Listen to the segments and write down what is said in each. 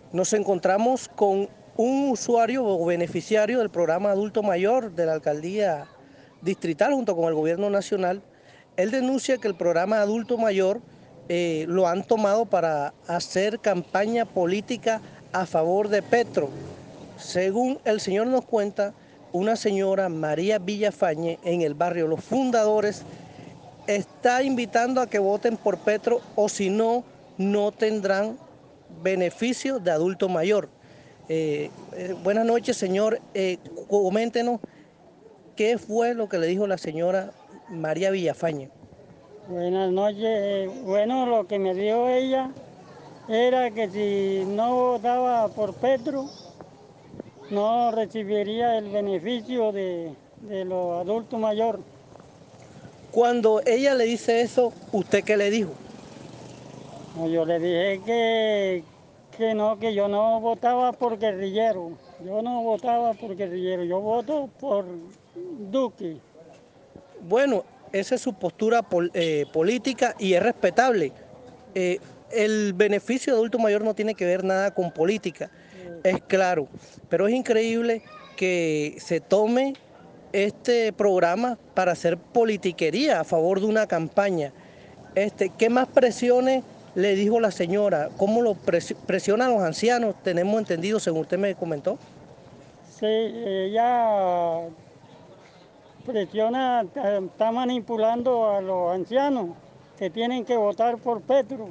Nos encontramos con un usuario o beneficiario del programa Adulto Mayor de la Alcaldía Distrital junto con el Gobierno Nacional. Él denuncia que el programa Adulto Mayor lo han tomado para hacer campaña política a favor de Petro. Según el señor nos cuenta, una señora, María Villafañe, en el barrio Los Fundadores, está invitando a que voten por Petro o si no, no tendrán beneficio de adulto mayor. Buenas noches, señor. Coméntenos qué fue lo que le dijo la señora María Villafañe. Buenas noches. Bueno, lo que me dio ella era que si no votaba por Petro, no recibiría el beneficio de los adultos mayores. Cuando ella le dice eso, ¿usted qué le dijo? No, yo le dije que no, que yo no votaba por guerrillero. Yo no votaba por guerrillero, yo voto por Duque. Bueno, esa es su postura política y es respetable. El beneficio de adulto mayor no tiene que ver nada con política, es claro, pero es increíble que se tome este programa para hacer politiquería a favor de una campaña. ¿Qué más presiones le dijo la señora? ¿Cómo lo presionan los ancianos? Tenemos entendido, según usted me comentó. Sí, ella presiona, está manipulando a los ancianos que tienen que votar por Petro,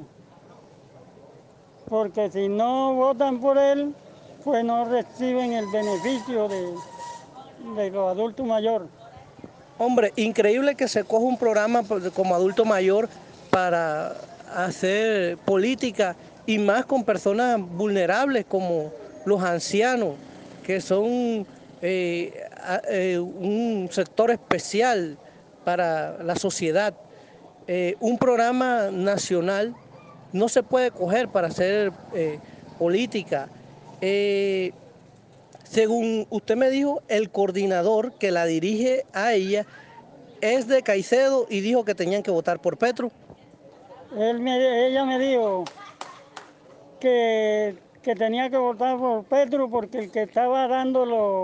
porque si no votan por él, pues no reciben el beneficio de los adultos mayores. Hombre, increíble que se coja un programa como adulto mayor para hacer política y más con personas vulnerables como los ancianos, que son un sector especial para la sociedad. Un programa nacional no se puede coger para hacer política. Eh, Según usted me dijo, el coordinador que la dirige a ella es de Caicedo y dijo que tenían que votar por Petro. Ella me dijo que tenía que votar por Petro porque el que estaba dando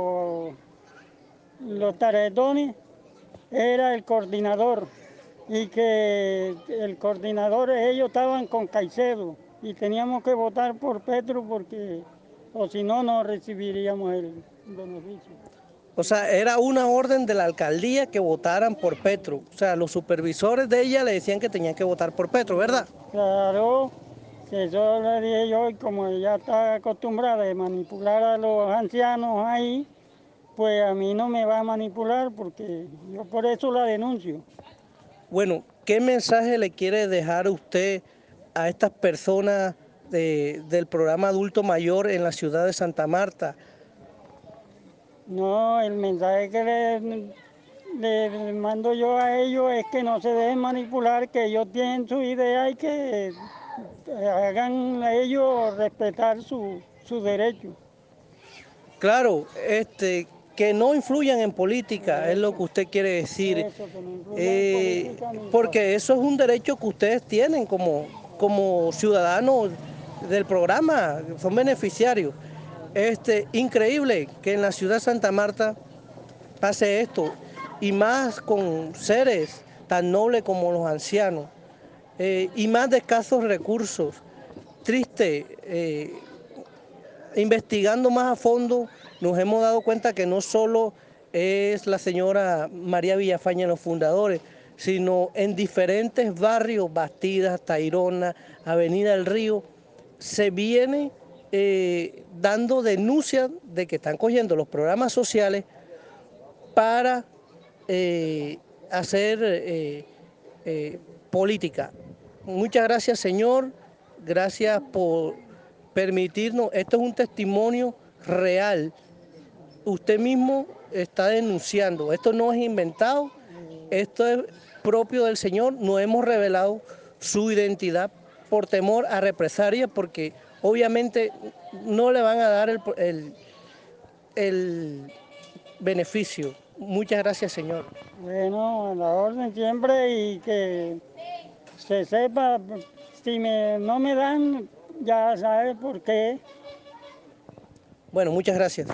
los tarjetones era el coordinador y que el coordinador, ellos estaban con Caicedo y teníamos que votar por Petro porque o si no, no recibiríamos el beneficio. O sea, era una orden de la alcaldía que votaran por Petro. O sea, los supervisores de ella le decían que tenían que votar por Petro, ¿verdad? Claro, que eso le dije yo y como ella está acostumbrada a manipular a los ancianos ahí, pues a mí no me va a manipular porque yo por eso la denuncio. Bueno, ¿qué mensaje le quiere dejar usted a estas personas del programa Adulto Mayor en la ciudad de Santa Marta? No, el mensaje que le mando yo a ellos es que no se dejen manipular, que ellos tienen su idea y que hagan a ellos respetar su derecho. Claro, que no influyan en política, es lo Eso, que usted quiere decir, eso, que no influya en política ni porque eso es un derecho que ustedes tienen como ciudadanos del programa, son beneficiarios. Increíble que en la ciudad de Santa Marta pase esto, y más con seres tan nobles como los ancianos, y más de escasos recursos. Triste, investigando más a fondo, nos hemos dado cuenta que no solo es la señora María Villafañe en los fundadores, sino en diferentes barrios, Bastidas, Tayrona, Avenida del Río, se viene dando denuncias de que están cogiendo los programas sociales para hacer política. Muchas gracias, señor. Gracias por permitirnos. Esto es un testimonio real. Usted mismo está denunciando. Esto no es inventado. Esto es propio del señor. No hemos revelado su identidad por temor a represalias porque obviamente no le van a dar el beneficio. Muchas gracias, señor. Bueno, a la orden siempre y que se sepa, si no me dan, ya sabe por qué. Bueno, muchas gracias.